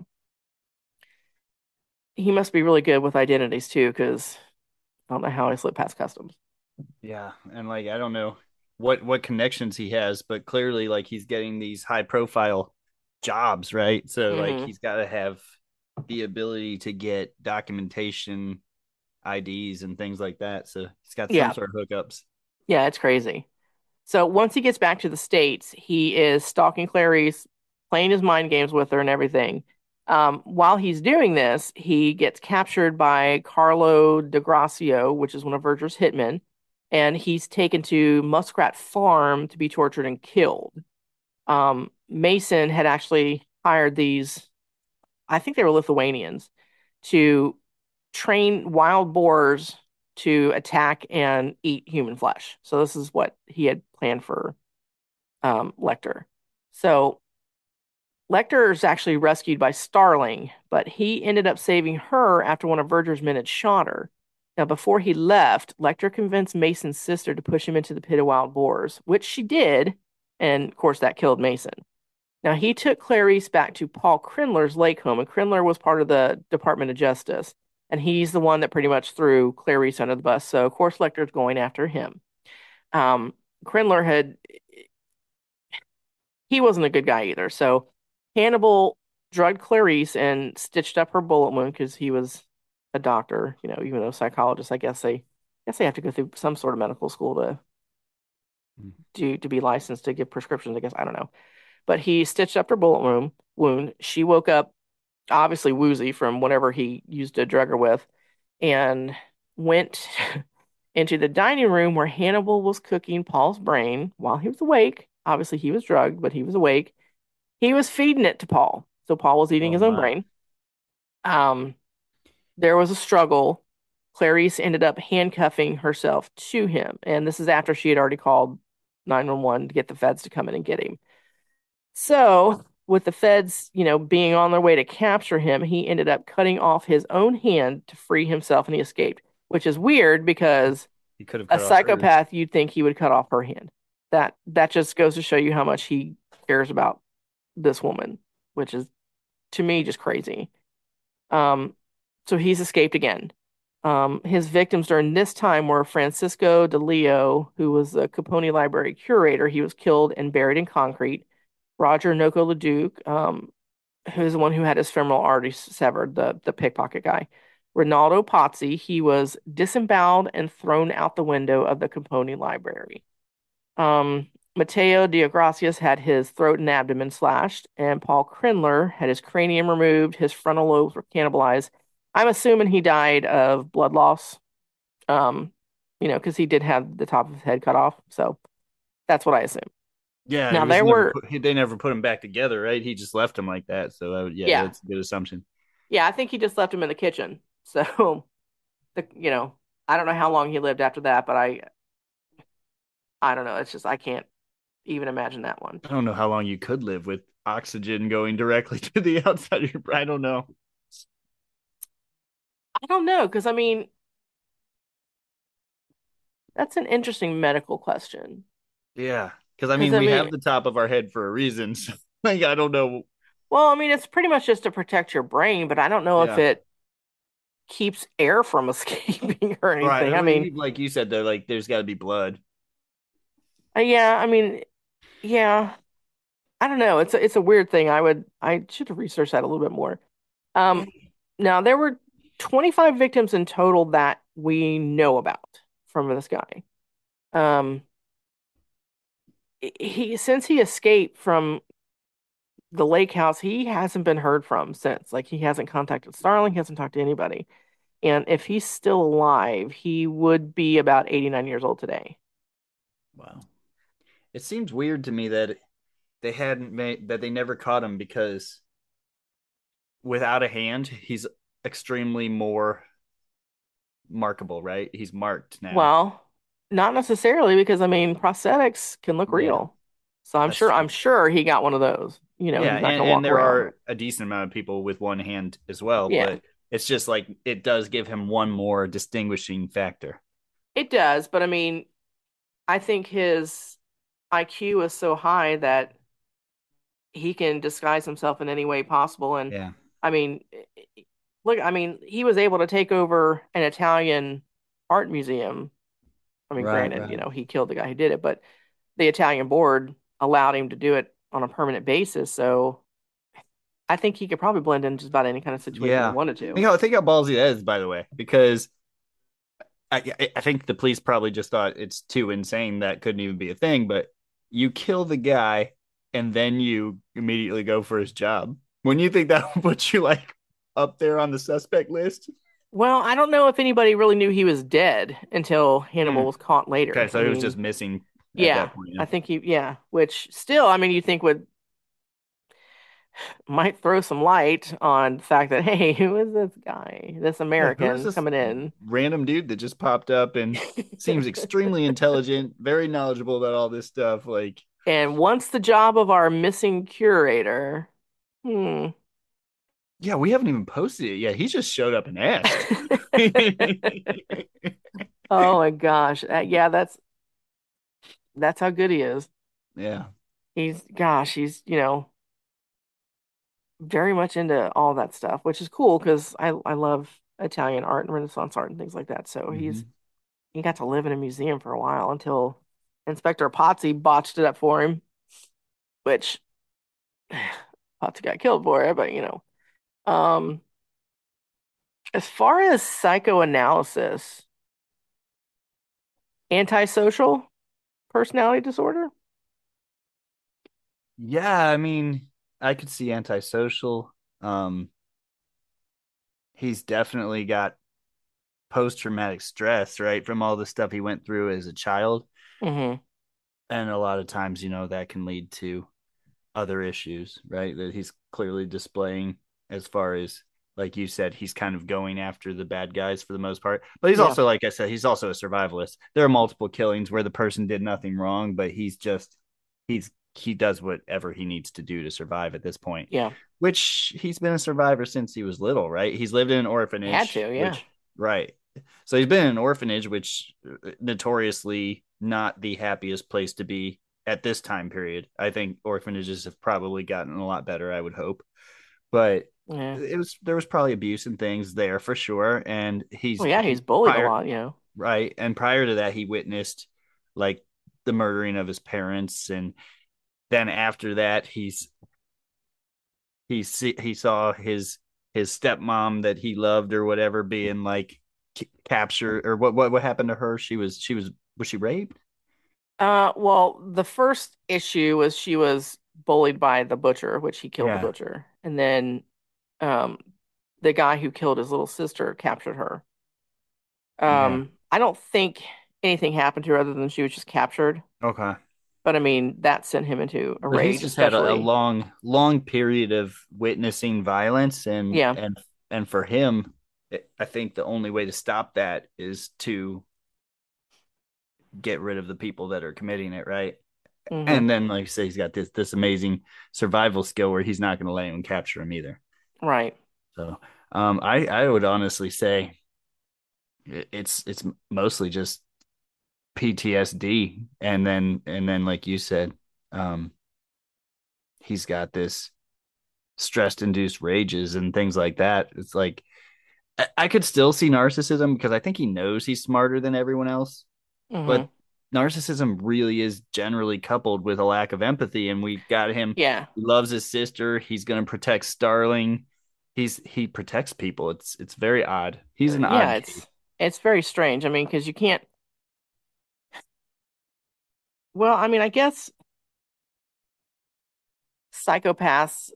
He must be really good with identities too, because I don't know how he slipped past customs. Yeah, and like I don't know what what connections he has, but clearly like he's getting these high profile jobs, right? So like Hmm. he's got to have the ability to get documentation, I Ds, and things like that. So he's got some Yeah, sort of hookups. yeah, it's crazy. So once he gets back to the States, he is stalking Clarice, playing his mind games with her and everything. Um, while he's doing this, he gets captured by Carlo DeGracio, which is one of Verger's hitmen, and he's taken to Muskrat Farm to be tortured and killed. Um, Mason had actually hired these, I think they were Lithuanians, to train wild boars to attack and eat human flesh. So this is what he had planned for um, Lecter. So Lecter is actually rescued by Starling, but he ended up saving her after one of Verger's men had shot her. Now, before he left, Lecter convinced Mason's sister to push him into the pit of wild boars, which she did, and of course that killed Mason. Now, he took Clarice back to Paul Krindler's lake home, and Krindler was part of the Department of Justice, and he's the one that pretty much threw Clarice under the bus. So, of course, Lecter's going after him. Um, Krindler had he wasn't a good guy either. So Hannibal drugged Clarice and stitched up her bullet wound because he was a doctor, you know, even though psychologists, I guess they I guess they have to go through some sort of medical school to do to be licensed to give prescriptions, I guess. I don't know. But he stitched up her bullet wound wound. She woke up obviously woozy from whatever he used to drug her with and went into the dining room where Hannibal was cooking Paul's brain while he was awake. Obviously, he was drugged, but he was awake. He was feeding it to Paul. So Paul was eating Oh his own my. brain. Um, there was a struggle. Clarice ended up handcuffing herself to him. And this is after she had already called nine one one to get the feds to come in and get him. So, with the feds, you know, being on their way to capture him, he ended up cutting off his own hand to free himself and he escaped, which is weird because He could have a cut off hers. psychopath, you'd think he would cut off her hand. That that just goes to show you how much he cares about this woman, which is to me just crazy. Um, so he's escaped again. Um, his victims during this time were Francisco de Leo, who was the Capone Library curator. He was killed and buried in concrete. Roger Noco Leduc, um, who's the one who had his femoral artery severed, the, the pickpocket guy. Ronaldo Pozzi, he was disemboweled and thrown out the window of the Capone Library. Um, Mateo Diagracias had his throat and abdomen slashed, and Paul Krindler had his cranium removed, his frontal lobes were cannibalized. I'm assuming he died of blood loss, um, you know, because he did have the top of his head cut off. So that's what I assume. Yeah, he Now was there never were, put. He, they never put him back together, right? He just left him like that. So I would, yeah, yeah, that's a good assumption. yeah, I think he just left him in the kitchen. So the, you know, I don't know how long he lived after that, but I, I don't know. It's just I can't. even imagine that one. I don't know how long you could live with oxygen going directly to the outside of your brain. I don't know. I don't know, because I mean, that's an interesting medical question. Yeah. Because I Because mean, I we mean, have the top of our head for a reason. So, like, I don't know. well, I mean, it's pretty much just to protect your brain, but I don't know if Yeah. it keeps air from escaping or Right. anything. I I mean, mean, like you said, though, like there's got to be blood. uh, yeah, I mean, yeah, I don't know. It's a, it's a weird thing. I would I should have researched that a little bit more. Um, now there were twenty-five victims in total that we know about from this guy. Um, he since he escaped from the lake house, he hasn't been heard from since. Like he hasn't contacted Starling, he hasn't talked to anybody. And if he's still alive, he would be about eighty-nine years old today. Wow. It seems weird to me that they hadn't made that they never caught him because without a hand, he's extremely more markable, right? He's marked now. Well, not necessarily because I mean prosthetics can look Yeah, real. So I'm that's sure I'm true. sure he got one of those. You know, Yeah, he's not and, gonna and walk there around. are a decent amount of people with one hand as well, Yeah, but it's just like it does give him one more distinguishing factor. it does, but I mean, I think his I Q is so high that he can disguise himself in any way possible. And Yeah. I mean, look, I mean, he was able to take over an Italian art museum. I mean, Right, granted, you right. know, he killed the guy who did it, but the Italian board allowed him to do it on a permanent basis. So I think he could probably blend in just about any kind of situation he Yeah. wanted Think to. how think how ballsy that is, by the way, because I I think the police probably just thought it's too insane that couldn't even be a thing, but you kill the guy and then you immediately go for his job. When you think that would put you like up there on the suspect list? Well, I don't know if anybody really knew he was dead until Hannibal Hmm. was caught Okay, later. I so he was mean, just missing at yeah, that point. Yeah. I think he, yeah, which still, I mean, you think would might throw some light on the fact that, hey, who is this guy, this Yeah, who is American this coming in? random dude that just popped up and seems extremely intelligent, very knowledgeable about all this stuff? Like, And what's the job of our missing curator? Hmm. yeah, we haven't even posted it yet. He just showed up and asked. Oh my gosh. Uh, yeah, that's that's how good he is. Yeah. He's gosh, he's, you know, very much into all that stuff, which is cool because I I love Italian art and Renaissance art and things like that. So he's Hmm. he got to live in a museum for a while until Inspector Pazzi botched it up for him, which Pazzi got killed for it, but you know. Um, as far as psychoanalysis, antisocial personality disorder? Yeah, I mean, I could see antisocial. Um, he's definitely got post-traumatic stress, right, from all the stuff he went through as a child. Hmm. And a lot of times, you know, that can lead to other issues, right? That he's clearly displaying as far as like you said, he's kind of going after the bad guys for the most part. But he's Yeah, also, like I said, he's also a survivalist. There are multiple killings where the person did nothing wrong, but he's just he's he does whatever he needs to do to survive at this point. yeah. Which he's been a survivor since he was little, right? He's lived in an Had orphanage, to, yeah. which right. So he's been in an orphanage, which notoriously not the happiest place to be at this time period. I think orphanages have probably gotten a lot better, I would hope. But Yeah. it was there was probably abuse and things there for sure. And he's Well, yeah, he's he bullied a prior lot, you know. right. And prior to that, he witnessed like the murdering of his parents. And then after that, he's he see, he saw his his stepmom that he loved or whatever being like c- captured or what what what happened to her? She was she was was she raped? Uh, well, the first issue was she was bullied by the butcher, which he killed the Yeah. butcher. And then um the guy who killed his little sister captured her. Yeah. Um, I don't think anything happened to her other than she was just captured. Okay. But I mean, that sent him into a But he's rage, just had a, a especially. long, long period of witnessing violence, and Yeah. and and for him, I think the only way to stop that is to get rid of the people that are committing it, right? Hmm. And then, like you say, he's got this this amazing survival skill where he's not going to let anyone capture him either. Right. So, um, I I would honestly say it's it's mostly just P T S D, and then and then like you said, um, he's got this stress induced rages and things like that. It's like I, I could still see narcissism because I think he knows he's smarter than everyone else, but Hmm. narcissism really is generally coupled with a lack of empathy. And we got him. Yeah. He loves his sister. He's going to protect Starling. He's he protects people. It's it's very odd. He's an Yeah, odd case. it's it's very strange. I mean, because you can't. Well, I mean, I guess psychopaths.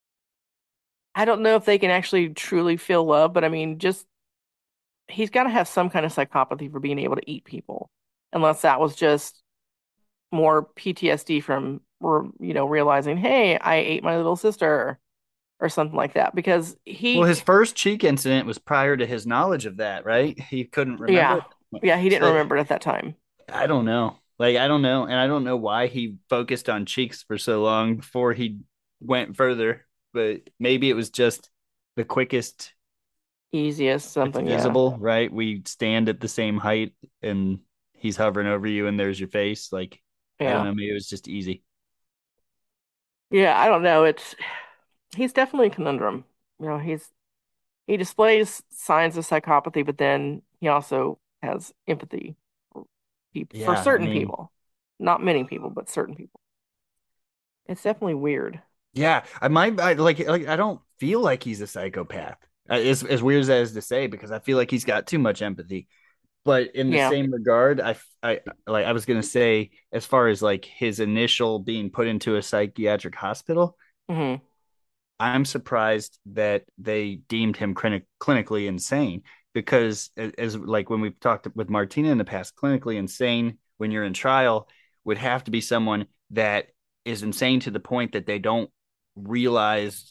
I don't know if they can actually truly feel love, but I mean, just he's got to have some kind of psychopathy for being able to eat people, unless that was just more P T S D from, you know, realizing, hey, I ate my little sister or something like that. Because Well, he, his first cheek incident was prior to his knowledge of that, right? He couldn't remember yeah, it. yeah, he didn't So remember it at that time. I don't know. Like I don't know, and I don't know why he focused on cheeks for so long before he went further. But maybe it was just the quickest. Easiest It's something, yeah, visible, right? We stand at the same height, and he's hovering over you, and there's your face. Like I don't yeah, know. Maybe it was just easy. yeah. I don't know. It's he's definitely a conundrum. You know, he's he displays signs of psychopathy, but then he also has empathy for, peop- for Yeah, I certain mean, people, not many people, but certain people. It's definitely weird. yeah, I might I, like like I don't feel like he's a psychopath. Uh, As as weird as that is to say, because I feel like he's got too much empathy. But in the Yeah. same regard, I I like I was gonna say, as far as like his initial being put into a psychiatric hospital, Hmm. I'm surprised that they deemed him clinic, clinically insane because as like when we've talked with Martina in the past, clinically insane when you're in trial would have to be someone that is insane to the point that they don't realize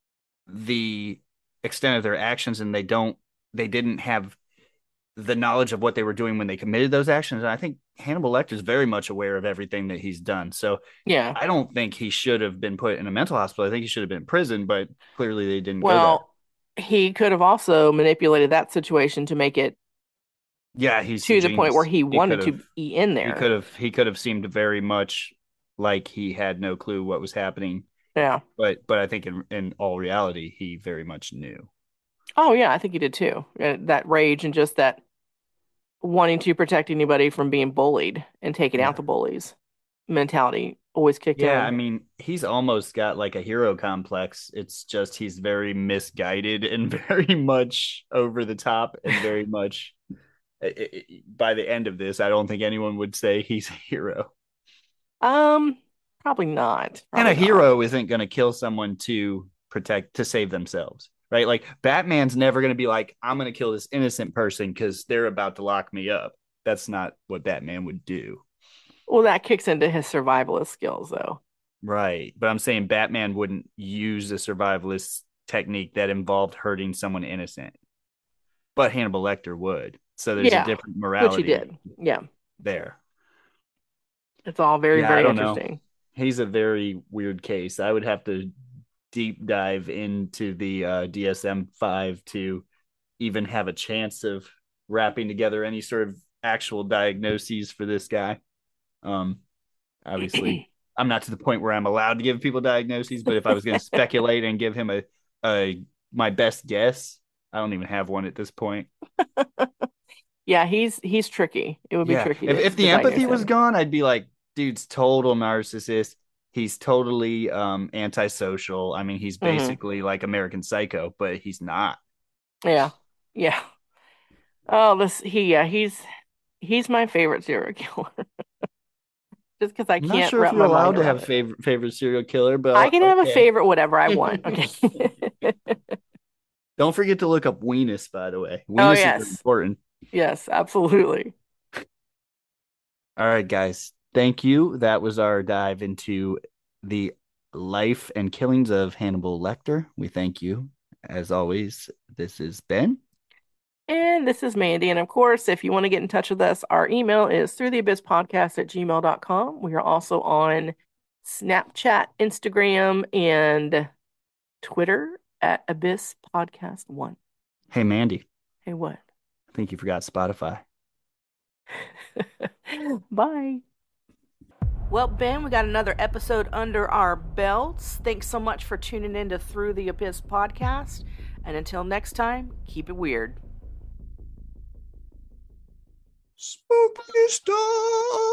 the extent of their actions and they don't they didn't have the knowledge of what they were doing when they committed those actions. And I think Hannibal Lecter is very much aware of everything that he's done. So Yeah. I don't think he should have been put in a mental hospital. I think he should have been in prison, but clearly they didn't go that. Well, he could have also manipulated that situation to make it Yeah, he's a to the point where genius. he He could wanted have to be in he could there. have he could have seemed very much like he had no clue what was happening. Yeah. But but I think in in all reality, he very much knew. Oh, yeah, I think he did too. Uh, that rage and just that wanting to protect anybody from being bullied and taking out Yeah. the bullies mentality always kicked Yeah, I in. mean, he's almost got like a hero complex. It's just he's very misguided and very much over the top and very much i- i- by the end of this, I don't think anyone would say he's a hero. Um, Probably not. And a Probably not. hero isn't going to kill someone to protect to save themselves, right? Like Batman's never going to be like, I'm going to kill this innocent person because they're about to lock me up. That's not what Batman would do. Well, that kicks into his survivalist skills, though. Right. But I'm saying Batman wouldn't use a survivalist technique that involved hurting someone innocent, but Hannibal Lecter would. So there's a Yeah, different which he morality did. Yeah, there. it's all very, Yeah, I very don't know. interesting. He's a very weird case. I would have to deep dive into the uh, D S M five to even have a chance of wrapping together any sort of actual diagnoses for this guy. Um, Obviously, I'm not to the point where I'm allowed to give people diagnoses, but if I was going to speculate and give him a, a my best guess, I don't even have one at this point. Yeah, he's he's tricky. It would be Yeah, tricky if to if to the diagnose empathy was him. gone, I'd be like, dude's total narcissist. He's totally um antisocial. I mean, he's Hmm. basically like American Psycho, but he's not. Yeah, yeah. Oh, this he yeah he's he's my favorite serial killer just because I I'm not can't sure if wrap you're my mind allowed to around have it. favorite favorite serial killer, I but can have a okay. favorite whatever I want. Okay. Don't forget to look up Weenus, by the way. Oh Weenus is yes, important. yes, absolutely. All right, guys. Thank you. That was our dive into the life and killings of Hannibal Lecter. We thank you. As always, this is Ben. And this is Mandy. And of course, if you want to get in touch with us, our email is through the abyss podcast at gmail dot com. We are also on Snapchat, Instagram, and Twitter at Abyss Podcast One. Hey, Mandy. Hey, what? I think you forgot Spotify. Bye. Well, Ben, we got another episode under our belts. Thanks so much for tuning in to Through the Abyss podcast. And until next time, keep it weird. Spooky stuff.